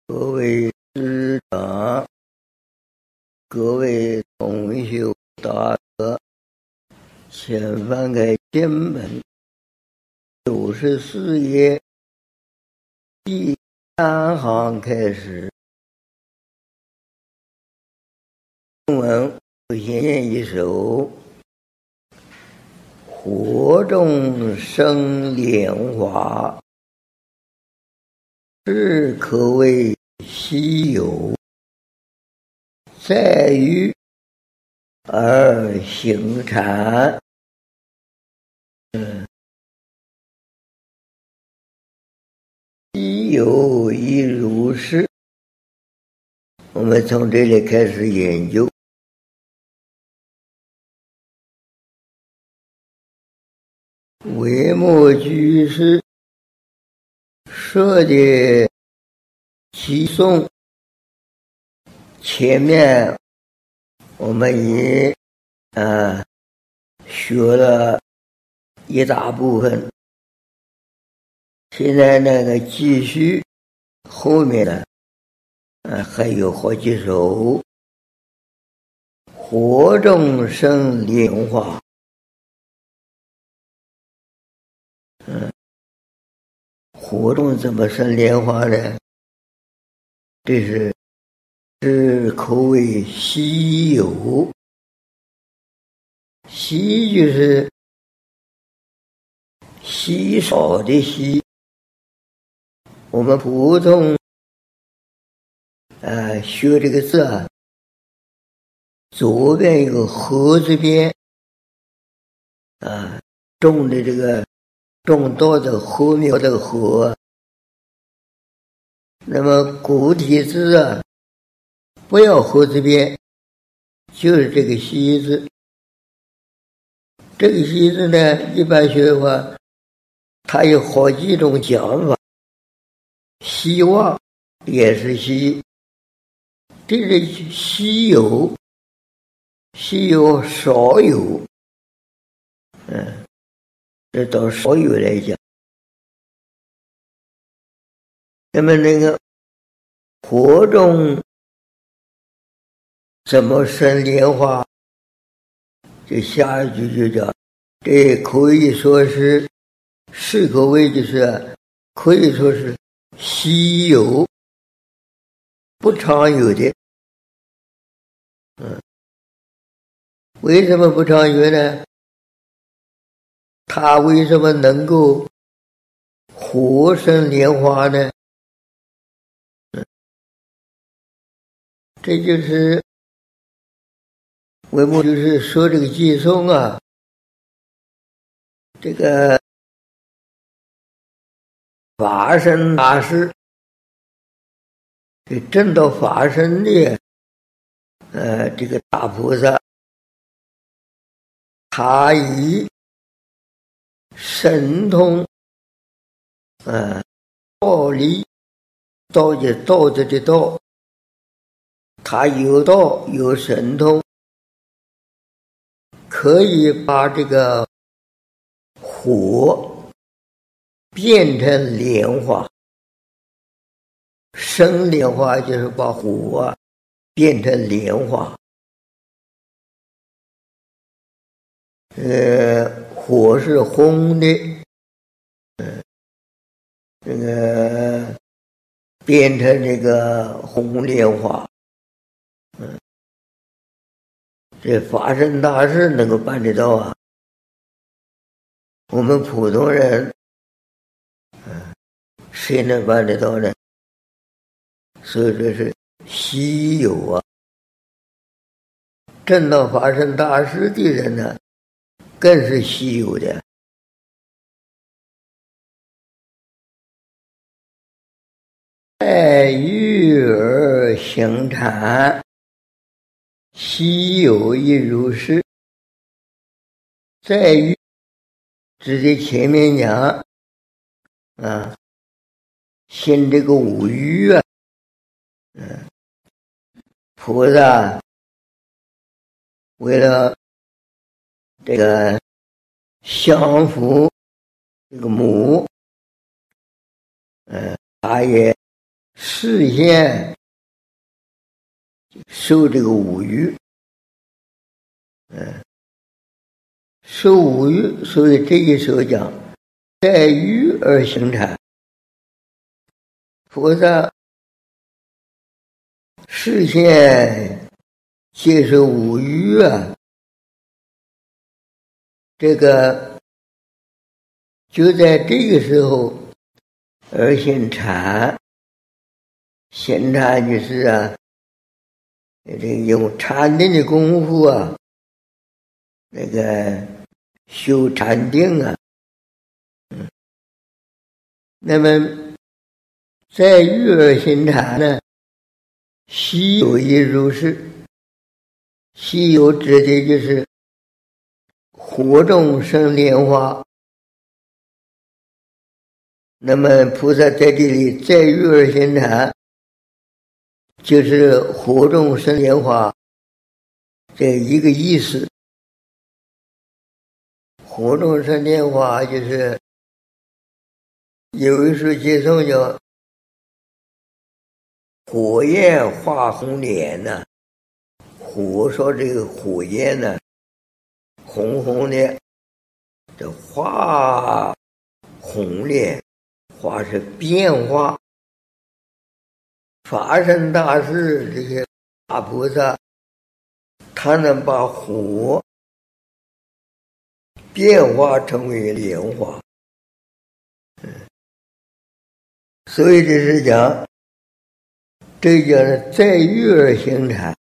各位师长，各位同修大德，请翻开经本94页第3行开始。中文我先念一首：火中生莲花，是可谓稀有，在于而行禅。稀有亦如是。我们从这里开始研究。维摩居士说的偈颂，前面我们也学了一大部分，现在那个继续后面的还有好几首。火中生莲花，火中怎么生莲花呢？这是可谓稀有，稀就是稀少的稀。我们普通学这个字左边有个禾字边，种的这个种稻的禾苗的禾。那么古体字不要禾字边，就是这个稀字。这个稀字呢，一般学的话，它有好几种讲法。希望也是稀，这是稀有，稀有少有，这到少有来讲。那么那个火中怎么生莲花？这下一句就叫，这可以说是可谓就是可以说是稀有，不常有的。为什么不常有呢？它为什么能够火生莲花呢？这就是维摩就是说这个偈颂这个法身大师，这证到法身的这个大菩萨，他以神通道理，道就是道德的道，他有道有神通，可以把这个火变成莲花。生莲花就是把火变成莲花。火是红的，这个变成这个红莲花。这法身大事能够办得到我们普通人谁能办得到呢？所以这是稀有证到法身大事的人呢，更是稀有的。在欲而行禅，稀有亦如是。在于指的前面讲现这个五欲菩萨为了这个降服这个母，他也视线受这个五欲，受五欲，所以这个时候讲在欲而行禅。菩萨视线接受五欲啊，这个就在这个时候而行禅。行禅就是这个用禅定的功夫啊，那个修禅定啊，那么在欲而行禅呢，稀有亦如是。稀有指的就是火中生莲花。那么菩萨在这里在欲而行禅，就是火中生莲花这一个意思。火中生莲花就是有一首偈颂叫火焰化红莲呢，火说这个火焰呢红红的，这化红莲，化是变化。法身大士这些大菩萨，他能把火变化成为莲花。所以这是讲，这叫在欲而行禅。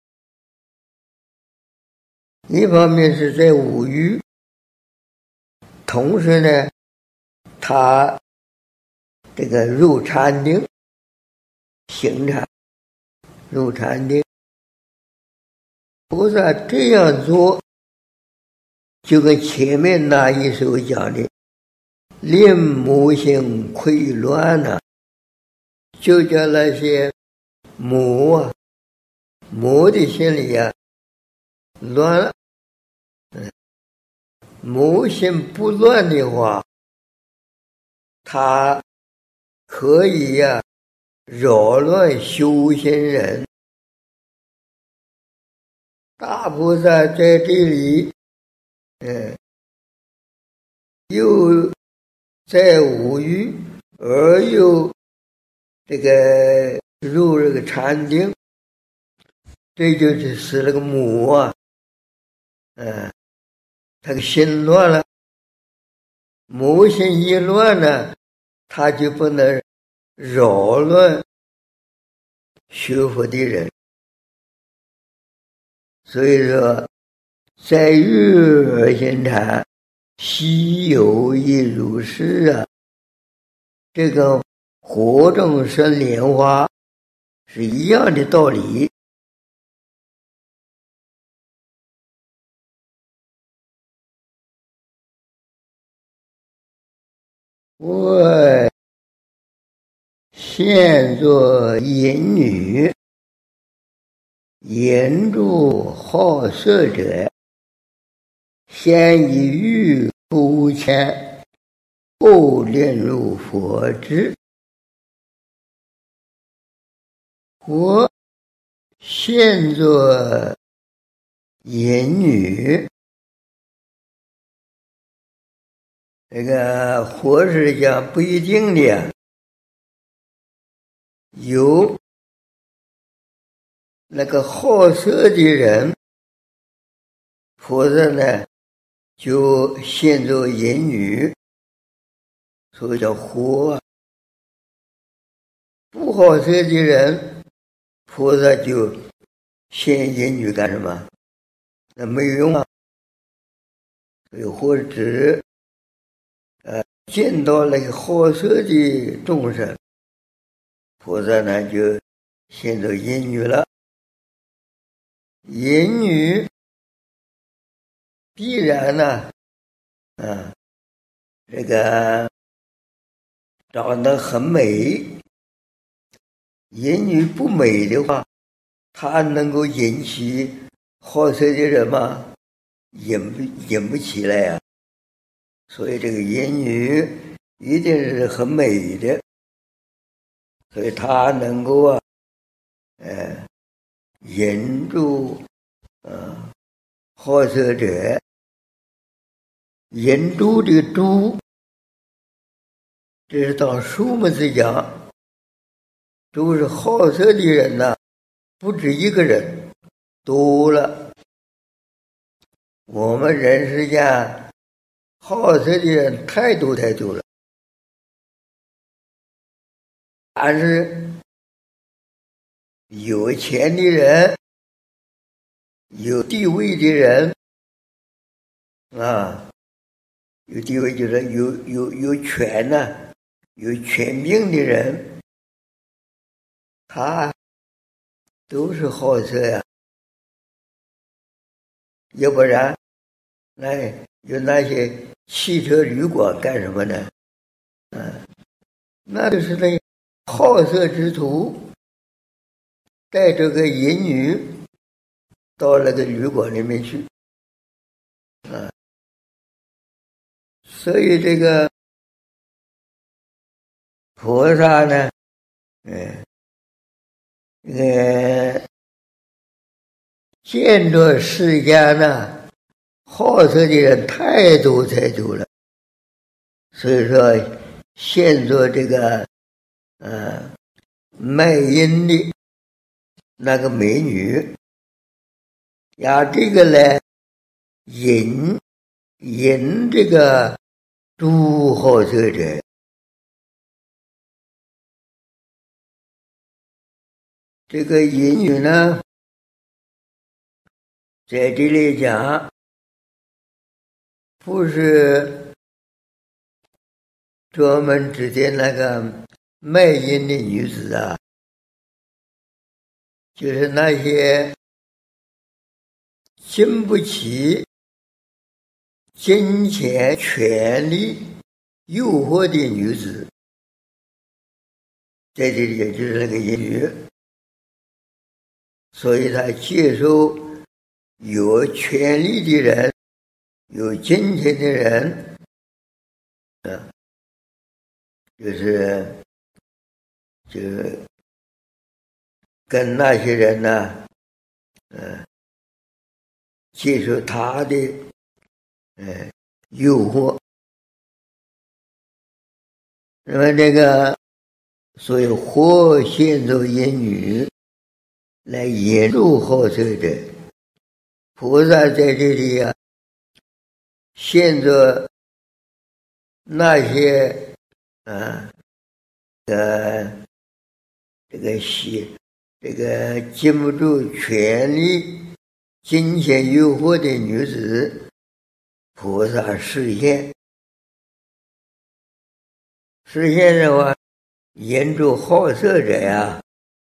一方面是在五欲，同时呢，他这个入禅定，行禅，入禅定。菩萨这样做，就跟前面那一首讲的令魔性溃乱呢，就叫那些魔的心里乱了。魔心不乱的话，他可以扰乱修行人。大菩萨在这里又在五欲，而又这个入这个禅定，这就是使那个魔他的心乱了。魔心一乱呢，他就不能扰乱学佛的人。所以说在欲而行禅，稀有亦如是这个火中生莲花是一样的道理。我现作淫女，言助好色者，先以欲不前，后令入佛智。我现作淫女，这个佛是讲不一定的，有那个好色的人，佛萨呢就现作淫女，所以叫活。不好色的人，菩萨就现淫女干什么？那没有用啊。所以或者指见到那个好色的众生，菩萨呢就现作淫女了。淫女必然呢这个长得很美。淫女不美的话，她能够引起好色的人吗？引不起来所以这个淫女一定是很美的。 所以他能够引住好色者。引住这个猪，这是当数目字讲，都是好色的人呐，不止一个人，多了。我们人世间好色的人太多太多了，但是有钱的人、有地位的人啊，有地位就是有权呐、有权柄的人，他都是好色呀。要不然有那些汽车旅馆干什么呢？那就是那好色之徒带着个淫女到那个旅馆里面去所以这个菩萨呢见着世间呢好色的人太多太多了，所以说现做这个卖淫的那个美女，呀这个呢引这个诸好色者。这个淫女呢，在这里讲，不是专门指的那个卖淫的女子啊，就是那些经不起金钱、权力诱惑的女子，在这里也就是那个淫女，所以他接受有权力的人、有金钱的人，就跟那些人呢，接受他的诱惑。那么这个所以或现作淫女来引入好色者，菩萨在这里啊，现作那些这个禁不住权力、金钱诱惑的女子，菩萨示现的话，引住好色者呀，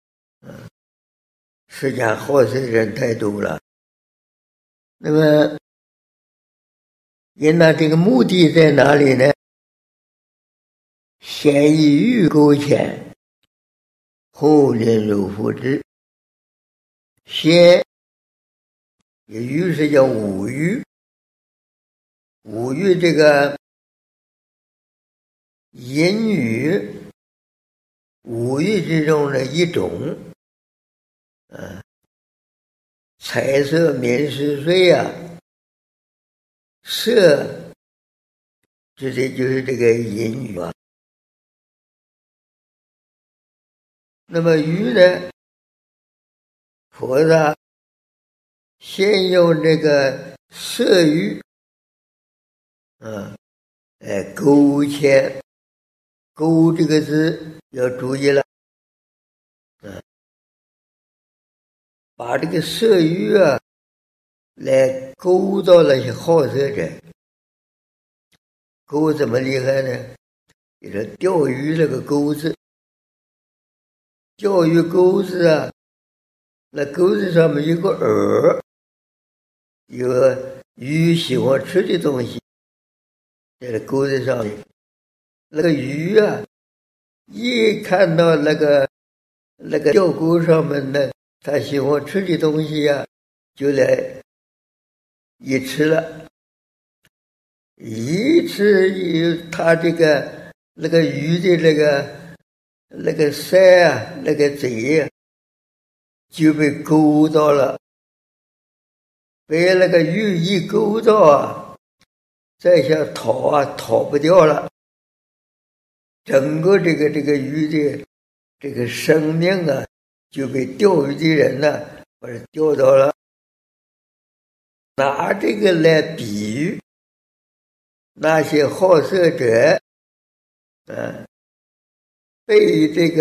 实际上好色的人太多了。那么，那这个目的在哪里呢？先以欲勾牵，后令入复之。先欲是叫五欲，五欲这个淫欲，五欲之中的一种，财色名食睡啊，色指的就是这个淫欲啊。那么欲呢，菩萨先用这个色欲勾牵，勾这个字要注意了，把这个色欲来勾到那些好色者。钩怎么厉害呢？就是钓鱼那个钩子，钓鱼钩子那钩子上面有个饵，有鱼喜欢吃的东西，在钩子上面，那个鱼一看到那个钓钩上面的他喜欢吃的东西就来一吃了。一吃他这个那个鱼的那个山啊，那个贼啊，就被勾到了，被那个鱼一勾到啊，再想逃啊，逃不掉了。整个这个鱼的这个生命啊，就被钓鱼的人呢，把它钓到了。拿这个来比喻那些好色者，被这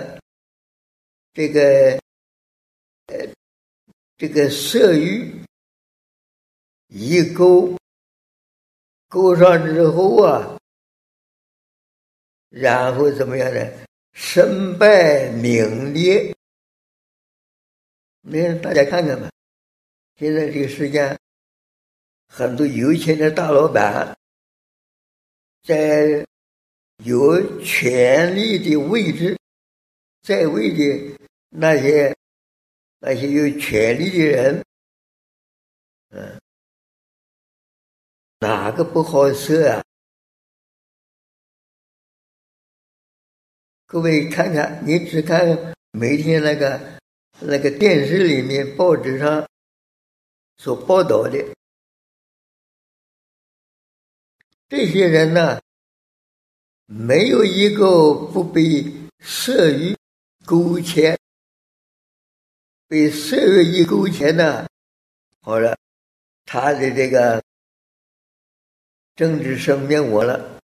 个色欲一勾上之后啊，然后怎么样呢？身败名裂。大家看看吧，现在这个世界很多有钱的大老板，在有权力的位置在位的那些有权力的人，哪个不好色啊？各位看看，你只看每天那个电视里面、报纸上所报道的这些人呢，没有一个不被色欲勾牵，被色欲一勾牵呢，好了，他的这个政治生命完了。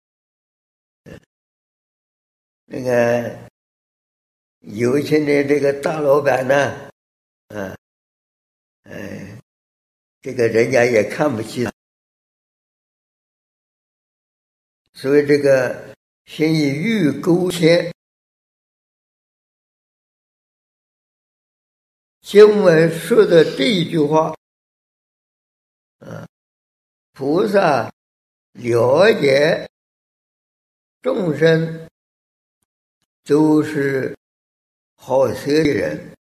那个有钱的这个大老板呢，这个人家也看不起他，所以这个先以欲勾牵。经文说的这一句话，菩萨了解众生都是好色的人，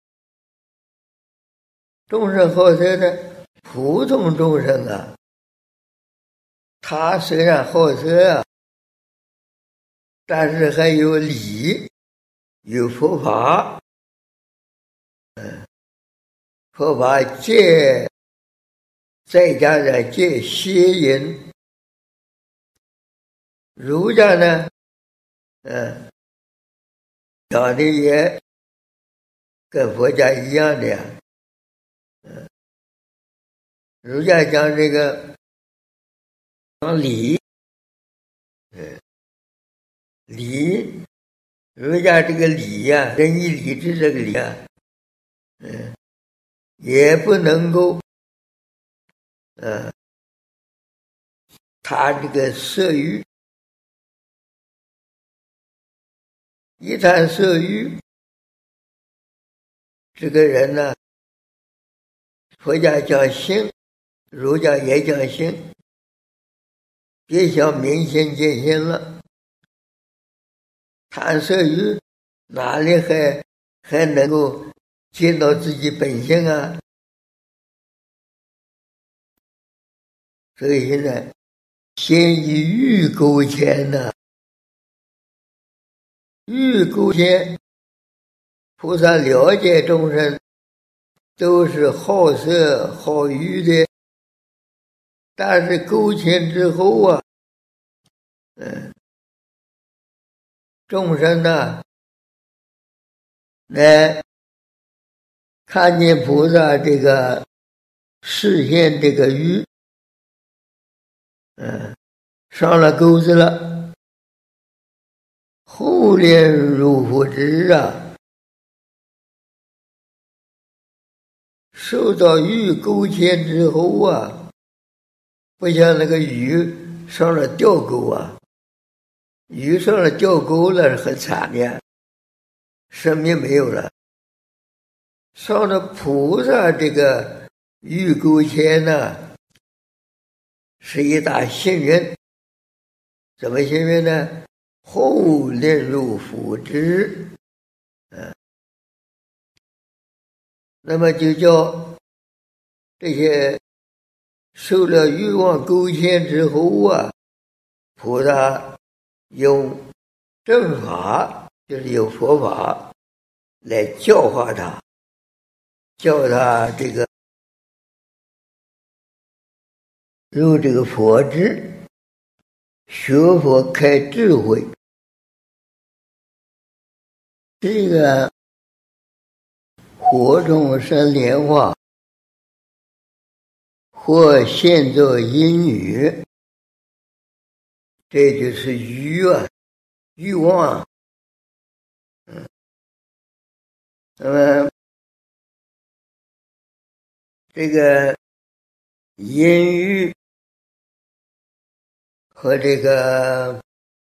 众生好色的普通众生啊，他虽然好色啊，但是还有理，有佛法，佛法戒，再加上戒邪淫。儒家呢，讲的也跟佛家一样的呀，儒家讲这个讲礼，礼，儒家这个礼呀，仁义礼智这个礼啊，也不能够，他这个色欲，一谈色欲，这个人呢，佛家讲性，儒家也讲性，别想明心见性了。谈色欲，哪里还能够见到自己本性啊？所以现在先以欲勾牵呢，欲勾牵，菩萨了解众生都是好色好欲的，但是勾牵之后啊，众生呢，来看见菩萨这个视线这个欲，上了钩子了，后恋入佛之啊，受到欲勾牵之后啊，不像那个鱼上了钓钩啊，鱼上了钓钩了很惨的，生命没有了。上了菩萨这个欲勾牵呢，是一大幸运。怎么幸运呢？后恋入佛之，那么就叫这些受了欲望勾牵之后啊，菩萨用正法就是有佛法来教化他，教他这个入这个佛智，学佛开智慧。这个火种生莲花，或现作因语，这就是欲望。那么这个淫欲和这个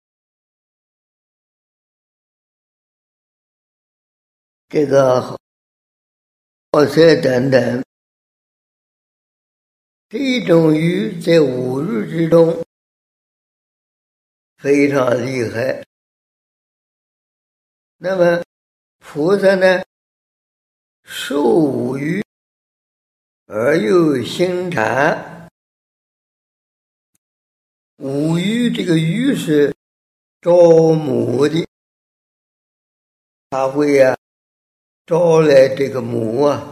好色等等，这种欲在五欲之中非常厉害。那么菩萨呢，受五欲而又心禅。五欲这个欲是招母的，他会招来这个母啊。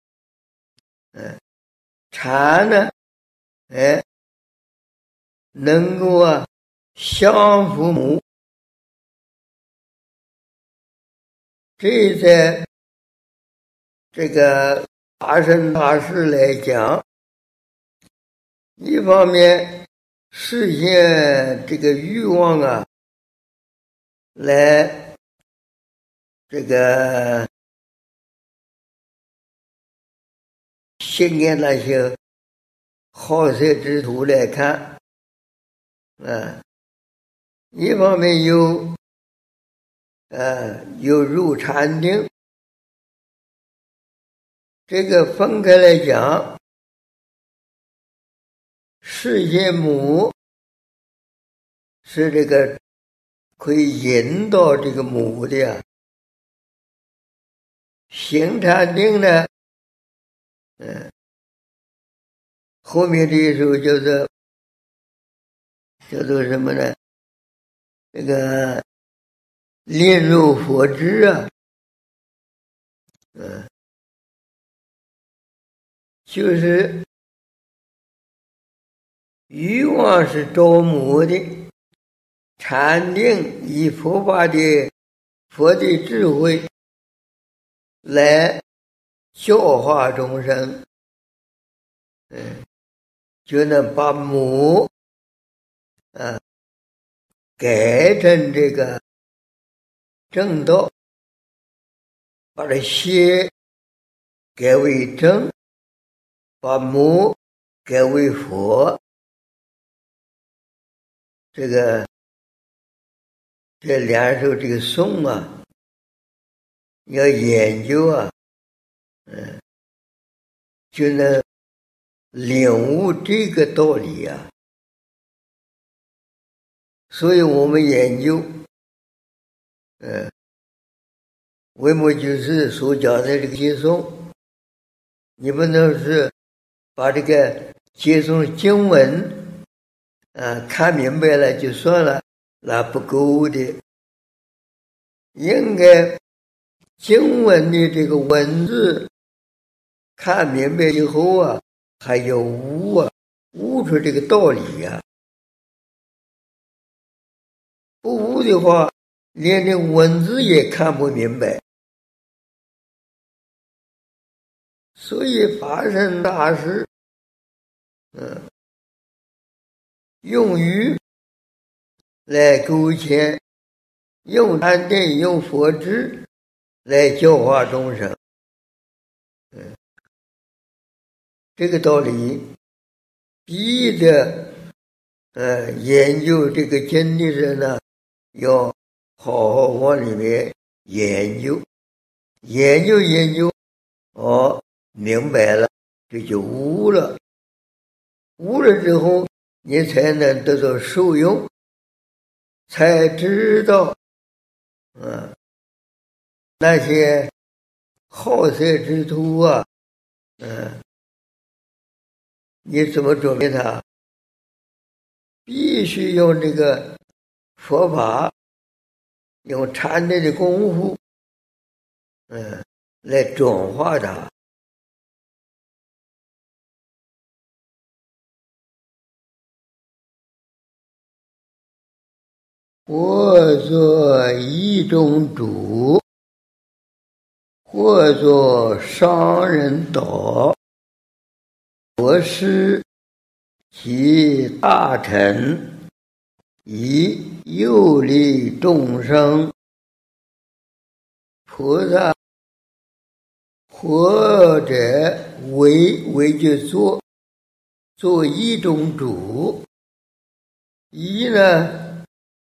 禅呢，能够降伏母。这在这个大乘大事来讲，一方面实现这个欲望来这个吸引那些好色之徒来看，一方面有入禅定。这个分开来讲，世间母是这个可以引导这个母的行禅定呢，后面这一首叫做什么呢？这个令入佛智就是欲望是招母的，禅定以佛法的佛的智慧来教化众生，就能把母改成这个正道，把这邪改为正，把母改为佛。这两首这个颂要研究就能领悟这个道理所以我们研究为末居士所讲的这个接颂，你不能是把这个接颂经文看明白了就算了，那不够的。应该经文的这个文字看明白以后还要悟出这个道理不悟的话，连这文字也看不明白。所以法身大师用语来勾牵，用禅定用佛智来教化众生。这个道理逼着研究这个经的人呢，要好好往里面研究明白了，这就悟了。悟了之后，你才能得到受用，才知道那些好色之徒你怎么准备他？必须用这个佛法用禅定的功夫，来转化它。或作一种主，或作商人道，国师其大臣，以诱利众生。菩萨或者为就做一种主，一呢，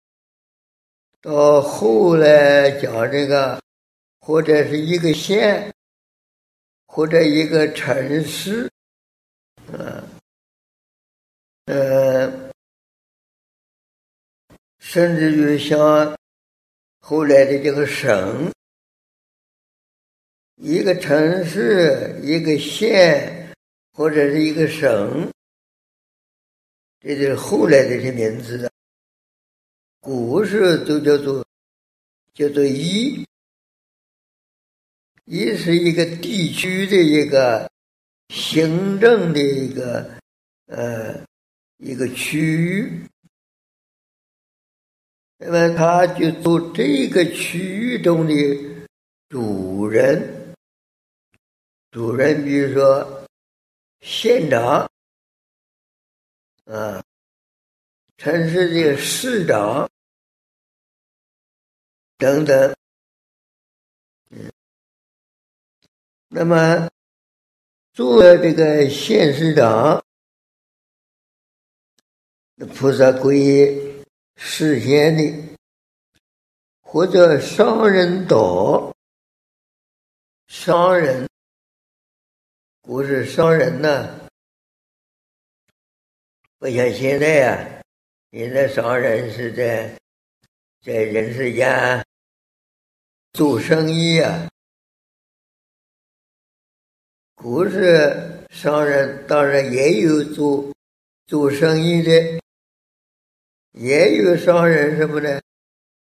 到后来讲这个，或者是一个县，或者一个城市，甚至于像后来的这个省，一个城市、一个县或者是一个省，这就是后来的这名字。古时都叫做一是一个地区的一个行政的一个区域，那么他就做这个区域中的主人，比如说县长，城市的市长等等。那么做这个县市长，菩萨归示现的，或者商人道，商人不是商人呢，不像现在啊，现在商人是在人世间做生意啊。古时商人当然也有做生意的，也有商人什么呢？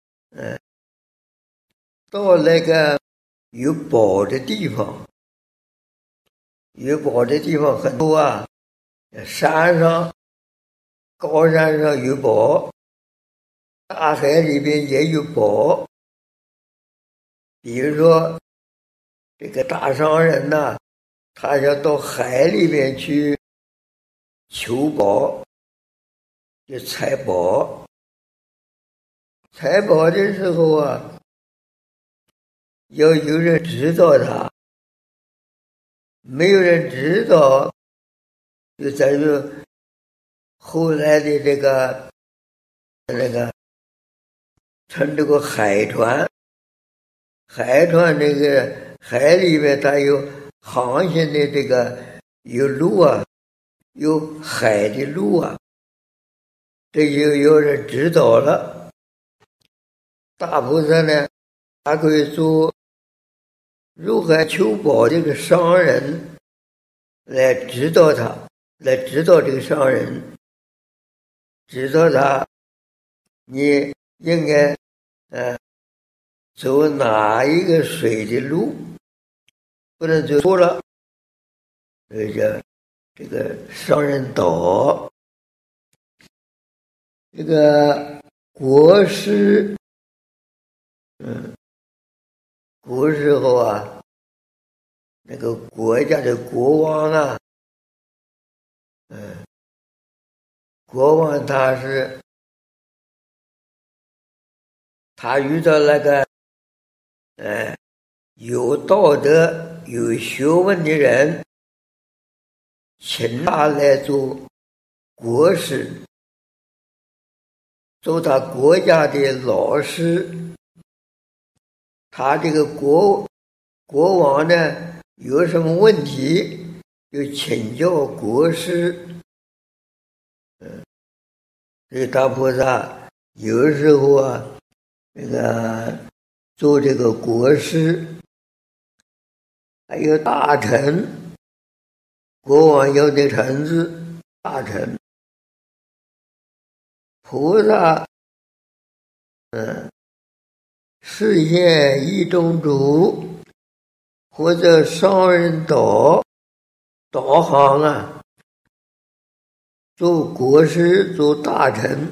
到那个有宝的地方，有宝的地方很多啊，山上、高山上有宝，大海里边也有宝。比如说这个大商人呐，他要到海里面去求宝，去采宝。采宝的时候啊，要有人指导他，没有人指导，就在于后来的这个乘这个海船，这个海里面它有航行的这个有路啊，有海的路啊，这就有人指导了。大菩萨呢，他可以做如何求宝这个商人，来指导他，来指导这个商人，指导他你应该走哪一个水的路，不能走错了。这个商人道，这个国师，古时候啊，那个国家的国王啊，国王他遇到那个有道德、有学问的人，请他来做国师，做他国家的老师。他这个国王呢，有什么问题就请教国师。所以大菩萨有时候啊，做这个国师，还有大臣，国王有的臣子，大臣，菩萨， 实现一种主，或者商人导航啊，做国师，做大臣，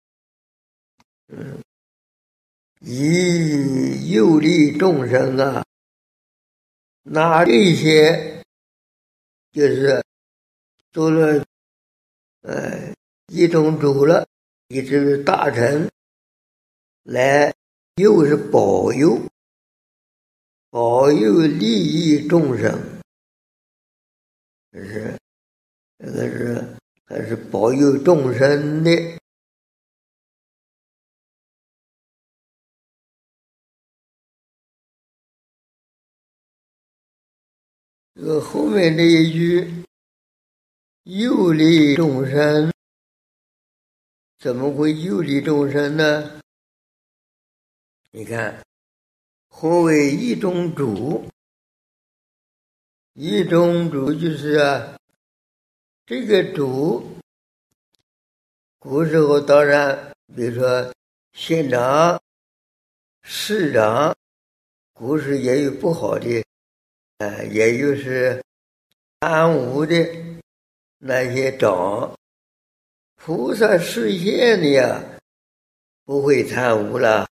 以诱利众生啊，拿这些就是做了一种主了，也就是大臣来，又是保佑利益众生，这个是还是保佑众生的。这个后面这一句诱利众生，怎么会诱利众生呢？你看，何为一种主？一种主就是这个主，古时候当然，比如说县长、市长，古时也有不好的，也有是贪污的那些长。菩萨示现的呀，不会贪污了，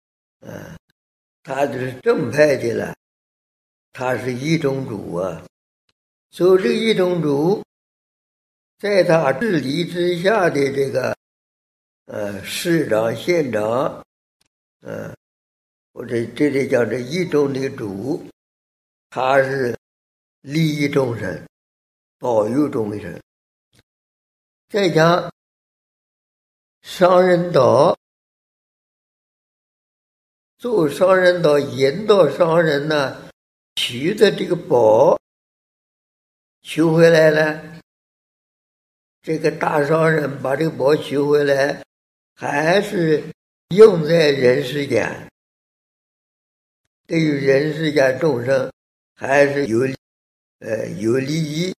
他就是正派的了，他是一种主啊。所以这一种主，在他治理之下的这个市长、县长，或者这里叫这一种的主，他是利益众生，保佑众生。再讲商人导，做商人导，引导商人呢，取的这个宝取回来了，这个大商人把这个宝取回来，还是用在人世间，对于人世间众生还是有利益。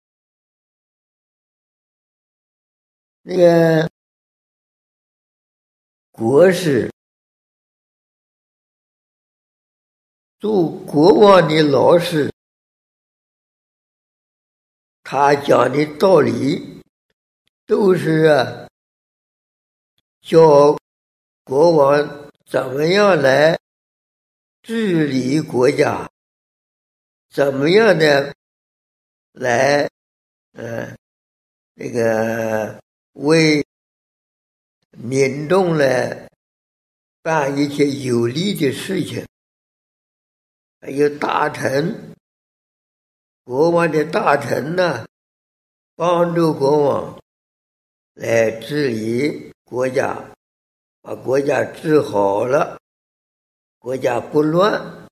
那个国师做国王的老师，他讲的道理都是教国王怎么样来治理国家，怎么样的来这个为民众来办一些有利的事情。还有大臣，国王的大臣呢，帮助国王来治理国家，把国家治好了，国家不乱，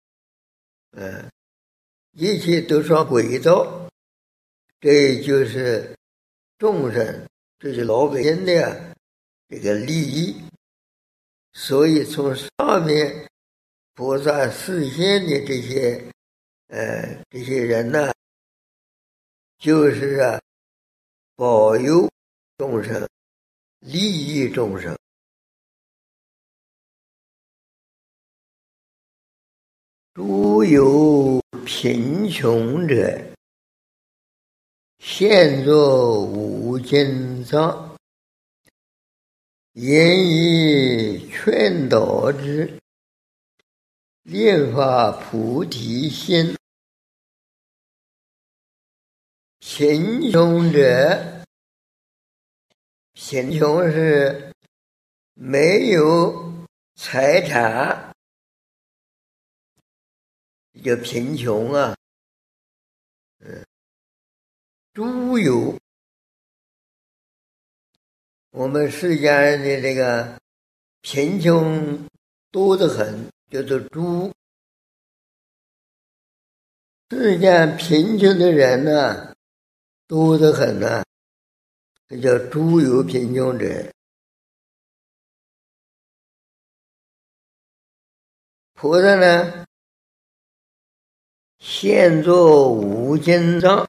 一切都上轨道，这就是众生，这是老百姓的这个利益。所以从上面菩萨示现的这些人呢，就是保佑众生，利益众生。诸有贫穷者，现作五经藏，言以劝导之，念发菩提心。贫穷者，贫穷是没有财产，叫贫穷啊。诸有，我们世间人的这个贫穷多得很，叫做诸。世间贫穷的人呢，多得很呢，这叫诸有贫穷者。菩萨呢，现作五经藏。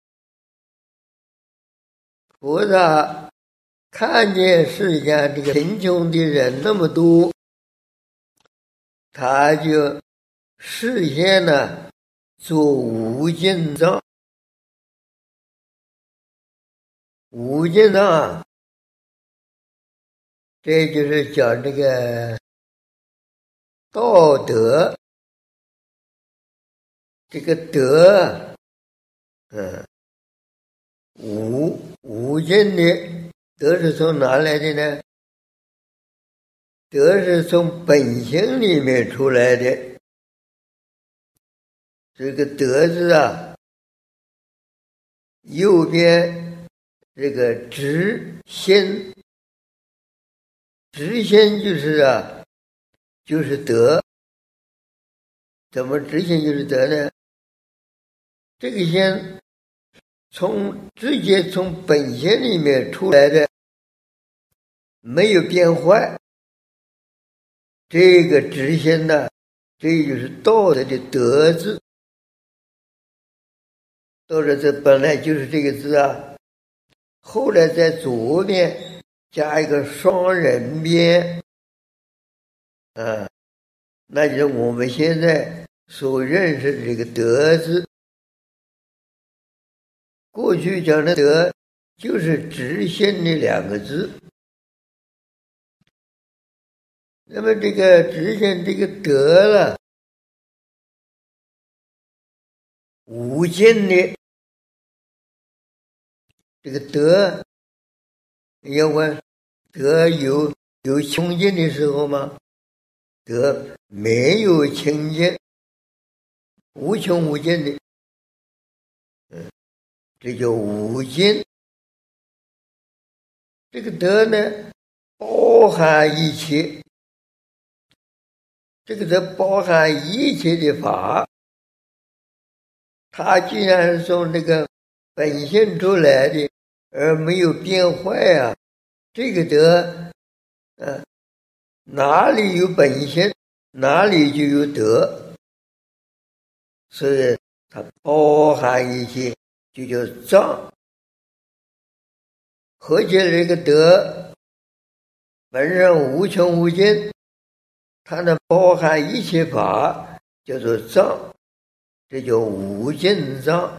菩萨看见世间这个贫穷的人那么多， 他就实现了做无尽藏。无尽藏，这就是讲这个道德，这个德，无尽的德是从哪来的呢？德是从本性里面出来的。这个德字啊，右边这个直心，直心就是德。怎么直心就是德呢？这个心直接从本性里面出来的，没有变坏。这个直心呢，这就是道德的德字。道德字本来就是这个字啊，后来在左边加一个双人边，那就是我们现在所认识的这个德字。过去讲的德就是直心的两个字。那么这个直心这个德了，无尽的这个德，要问德有穷尽的时候吗？德没有清净，无穷无尽的，这叫无尽。这个德呢，包含一切，这个德包含一切的法。它既然是从这个本性出来的，而没有变坏啊，这个德，哪里有本性，哪里就有德，所以它包含一切，就叫藏。合起来这个德本身无穷无尽，它能包含一切法，叫做藏，这叫无尽藏。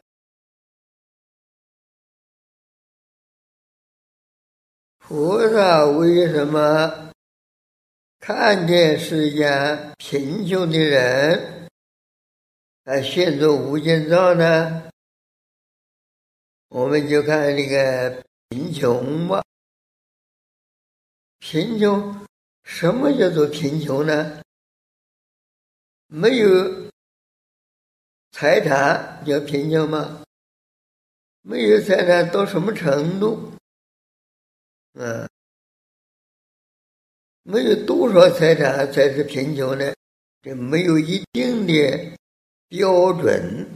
菩萨为什么看见世间贫穷的人来现做无尽藏呢？我们就看那个贫穷吧。贫穷，什么叫做贫穷呢？没有财产叫贫穷吗？没有财产到什么程度？没有多少财产才是贫穷呢？这没有一定的标准。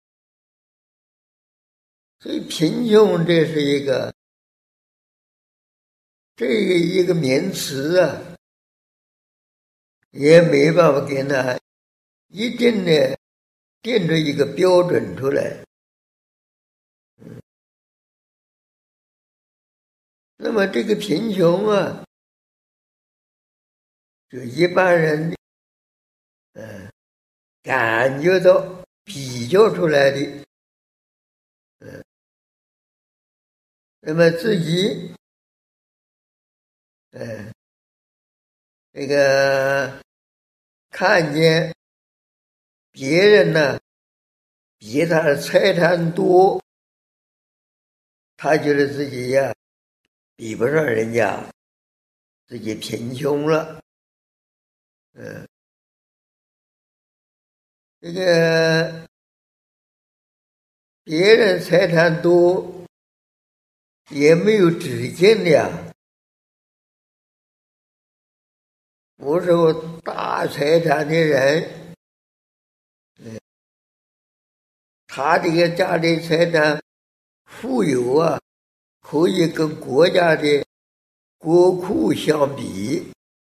所以贫穷这是一个名词啊，也没办法给它一定的定出一个标准出来。那么这个贫穷啊，就一般人感觉到比较出来的，那么自己这个看见别人呢比他的财产多，他觉得自己呀比不上人家，自己贫穷了。这个别人财产多也没有止境的呀。不是大财产的人，他这个家里财产富有啊，可以跟国家的国库相比。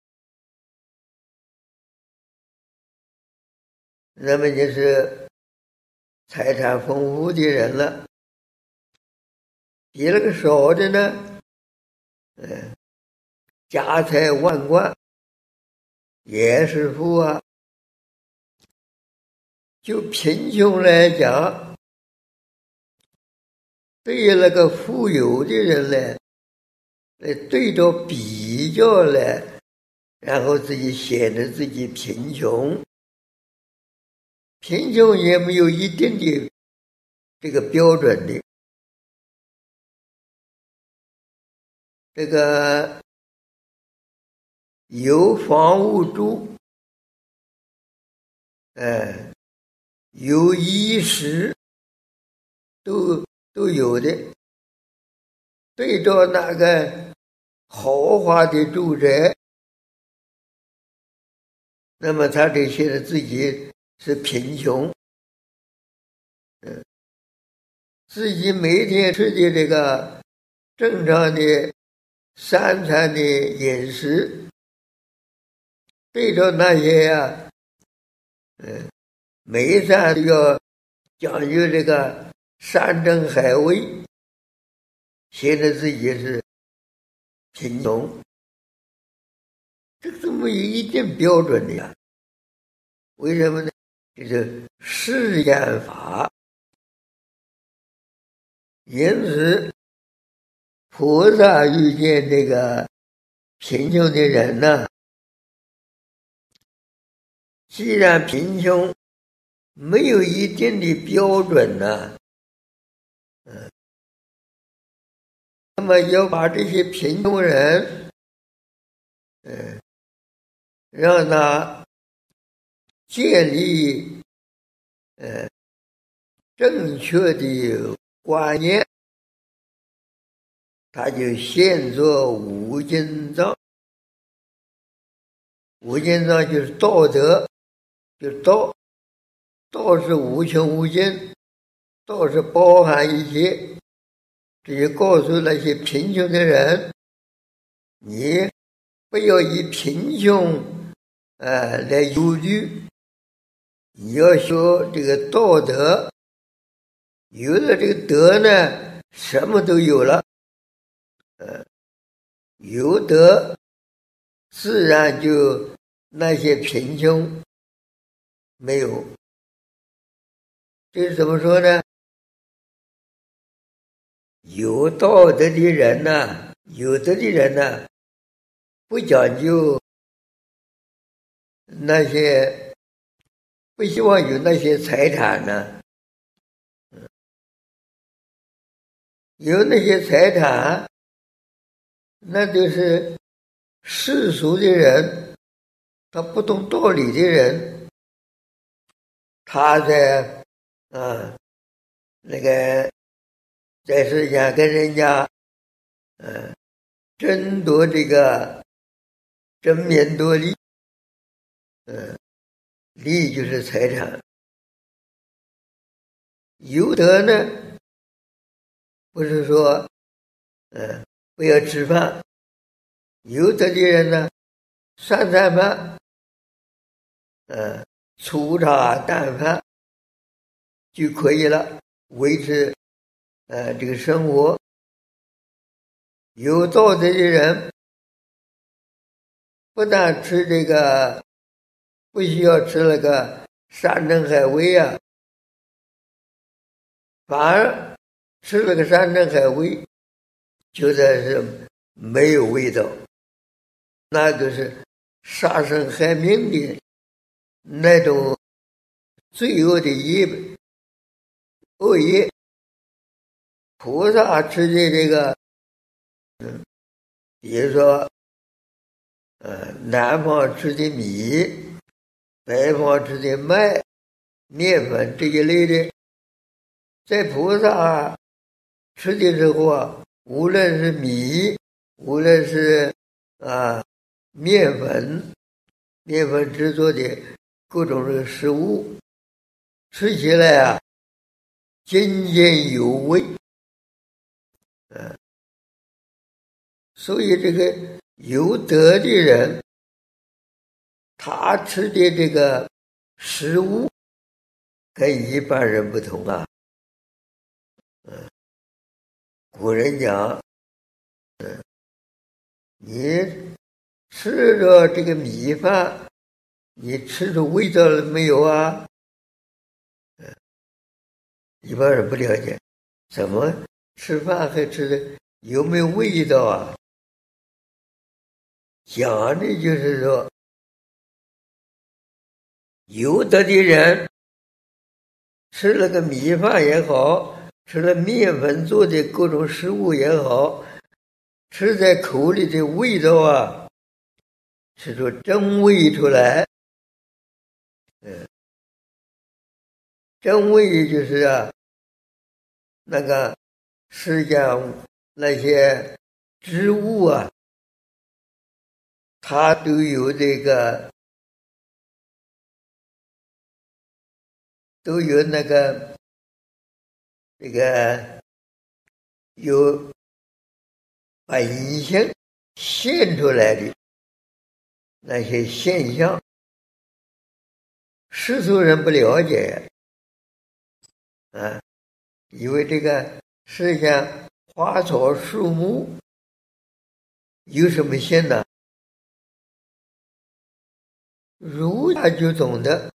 那么就是财产丰富的人了。比那个少的呢，家财万贯，也是富啊， 就贫穷来讲，对于那个富有的人来对着比较来，然后自己显得自己贫穷。贫穷也没有一定的这个标准的。这个有房屋住，有衣食，都有的。对着那个豪华的住宅，那么他就显得自己是贫穷。自己每天吃的这个正常的3餐的饮食，对着那些每一餐都要讲究这个山珍海味，显得自己是贫穷。这个是没有一定标准的呀。为什么呢？就是世间法。因此菩萨遇见这个贫穷的人呢，既然贫穷没有一定的标准呢，那么要把这些贫穷人让他建立正确的观念，他就现作五经藏。五经藏就是道德，就是道。道是无穷无尽，道是包含一切。这就告诉那些贫穷的人，你不要以贫穷来忧虑，你要学这个道德。有了这个德呢，什么都有了。有德，自然就那些贫穷没有。这是怎么说呢？有道德的人呢，有德的人呢，不讲究那些，不希望有那些财产呢。有那些财产，那就是世俗的人，他不懂道理的人，他在那个在世间跟人家争夺这个争名夺利，利就是财产。有德呢，不是说不要吃饭。有德的人呢，3餐饭，粗茶淡饭就可以了，维持这个生活。有道德的人不但吃这个，不需要吃那个山珍海味啊，反而吃了个山珍海味，觉得是没有味道，那就是杀生害命的那种罪恶的恶业。菩萨吃的这个比如说南方吃的米，北方吃的麦、面粉这一类的，在菩萨吃的时候啊，无论是米，无论是面粉制作的各种的食物，吃起来津津有味。所以这个有德的人，他吃的这个食物跟一般人不同啊。古人讲，你吃着这个米饭，你吃出味道了没有啊？ 一般人不了解，怎么吃饭还吃的有没有味道啊？讲的就是说，有德的人吃了个米饭也好，吃了面粉做的各种食物也好，吃在口里的味道啊，吃出真味出来。真味就是啊，那个世间那些植物啊，它都有都有有本性现出来的那些现象，世俗人不了解啊，以为这个世间花草树木有什么现呢？儒家就懂得，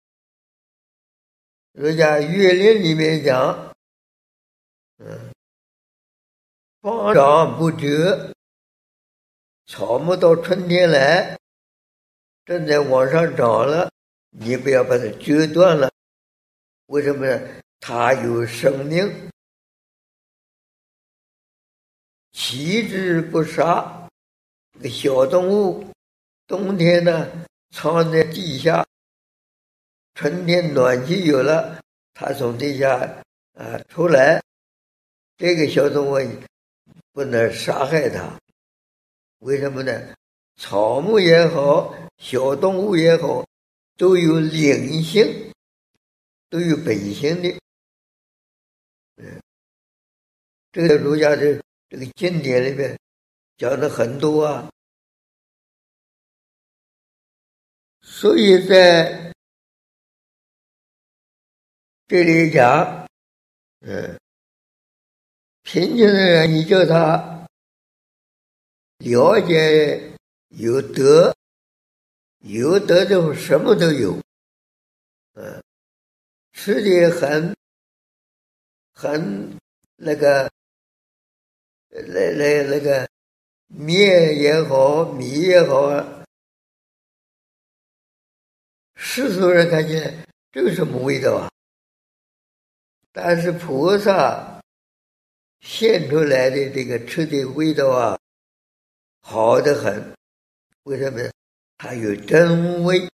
儒家岳令里面讲，方长不折，草木到春天来，正在往上长了，你不要把它折断了。为什么呢？它有生命，其之不杀。这个小动物，冬天呢藏在地下，春天暖气有了，它从地下出来。这个小动物不能杀害它，为什么呢？草木也好，小动物也好，都有灵性，都有本性的。这个儒家的这个经典里面讲的很多啊，所以在这里讲，贫穷的人，你叫他了解有德，有德之后什么都有，吃的很那个面也好，米也好，世俗人看起来这个什么味道啊？但是菩萨现出来的这个吃的味道啊，好得很。为什么呢？它有真味。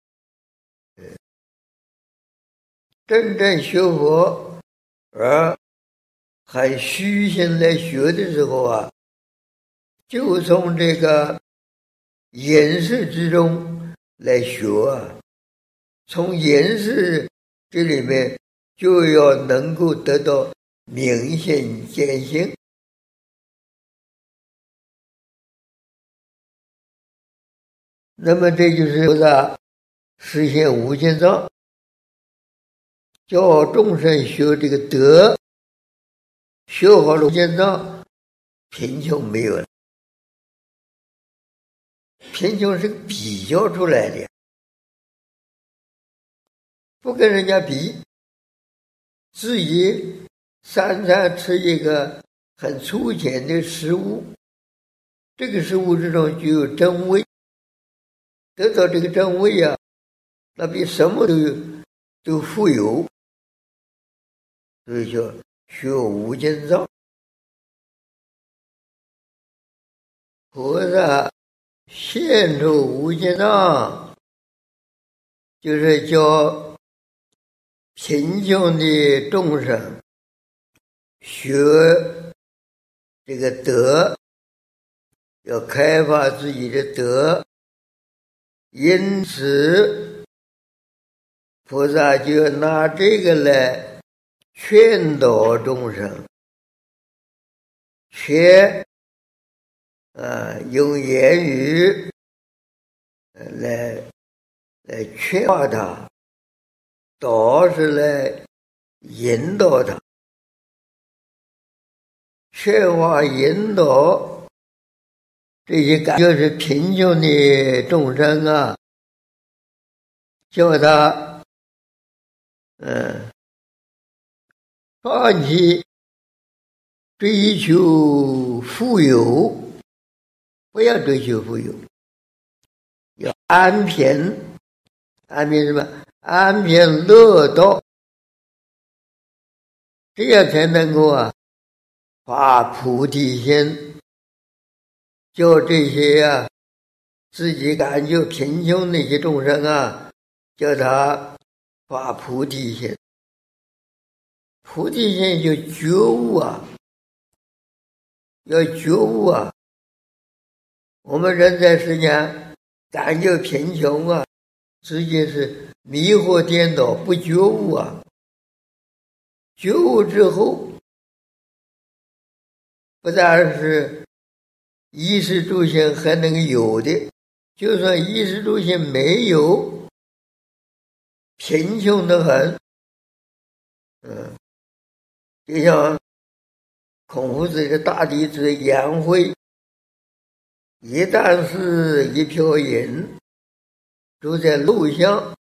真正学佛而很虚心来学的时候啊，就从这个饮食之中来学啊，从饮食这里面就要能够得到明心见性。那么这就是菩萨实现无间藏，教众生学这个德，学好了无间藏，贫穷没有了。贫穷是比较出来的，不跟人家比，自己三餐吃一个很粗浅的食物，这个食物之中就有真味，得到这个真味啊，那比什么都富有，所以叫学无间藏。菩萨现出无间藏，就是教贫穷的众生学这个德，要开发自己的德，因此菩萨就要拿这个来劝导众生，用言语来劝化他，导是来引导他，劝化引导这些就是贫穷的众生啊，叫他放弃追求富有，不要追求富有，要安贫。安贫什么？安贫乐道，这样才能够发菩提心，叫这些自己感觉贫穷那些众生叫他发菩提心。菩提心就觉悟要觉悟我们人在世间感觉贫穷直接是迷惑颠倒，不觉悟觉悟之后，不但是衣食住行还能有的，就算衣食住行没有，贫穷得很。就像孔夫子的大弟子颜回，一旦是一瓢饮，住在陋巷，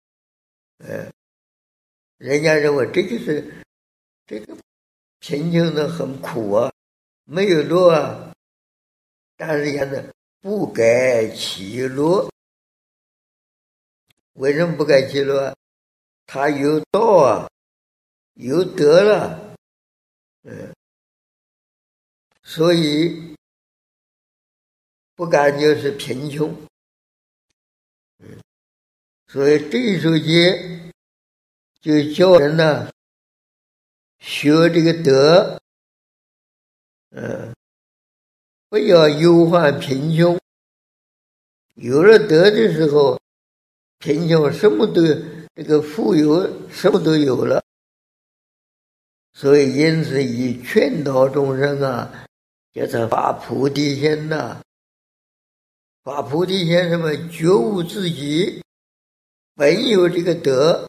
人家认为这个贫穷的很苦没有乐但是现在不改其乐。为什么不改其乐？他有道有德了，所以不感觉是贫穷。所以这首节就教人学这个德，不要忧患贫穷。有了德的时候，贫穷什么都这个富有什么都有了。所以因此以劝导众生叫他发菩提心发菩提心什么？觉悟自己本有这个德，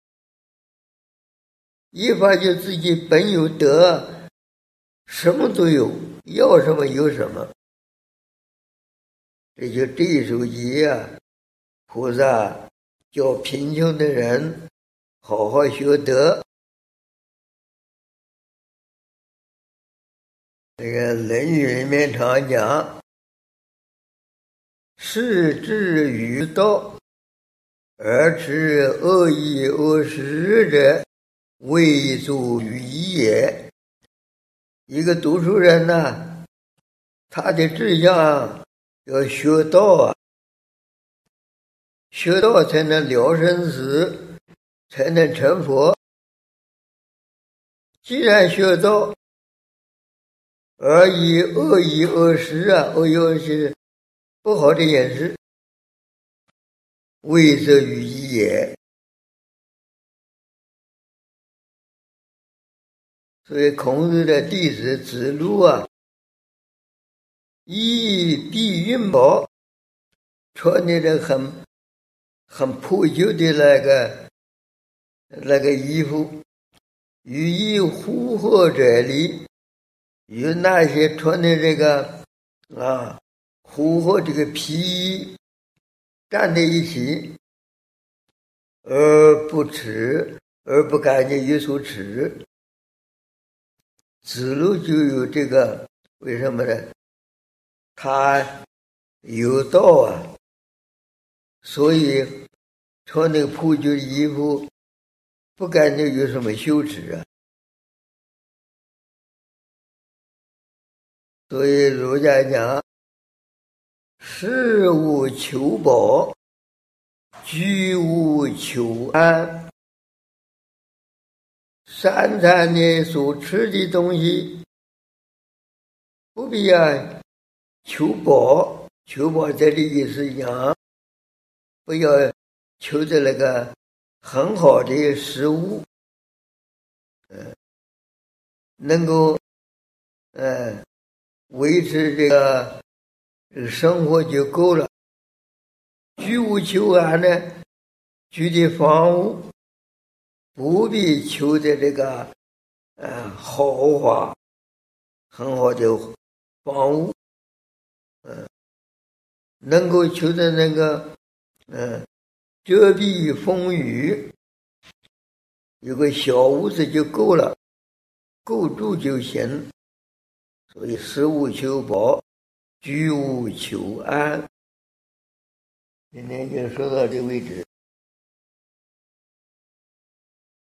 一发觉自己本有德，什么都有，要什么有什么。这就这一首偈菩萨叫贫穷的人好好学德。这个《论语》里面常讲，士之于道，而持恶意恶食者，未足于义也。一个读书人他的志向要学道学道才能了生死，才能成佛。既然学道，而以恶意恶食恶意恶食不好的饮食，未则于义也。所以孔子的弟子子路衣蔽云宝，穿的很破旧的那个衣服，与以呼喝者里，与那些穿的这个呼喝这个皮衣站在一起，而不耻，而不感觉有所耻。子路就有这个，为什么呢？他有道所以穿那个破旧的衣服不感觉有什么羞耻所以儒家讲，事无求宝，居无求安。三餐的所吃的东西不必求饱，求饱这里意思讲，不要求的那个很好的食物，能够维持这个生活就够了。居无求安呢，居的房屋不必求的这个豪华很好的房屋，能够求的那个遮蔽风雨，有个小屋子就够了。 构筑就行，所以食无求饱，居无求安。今天就说到这为止。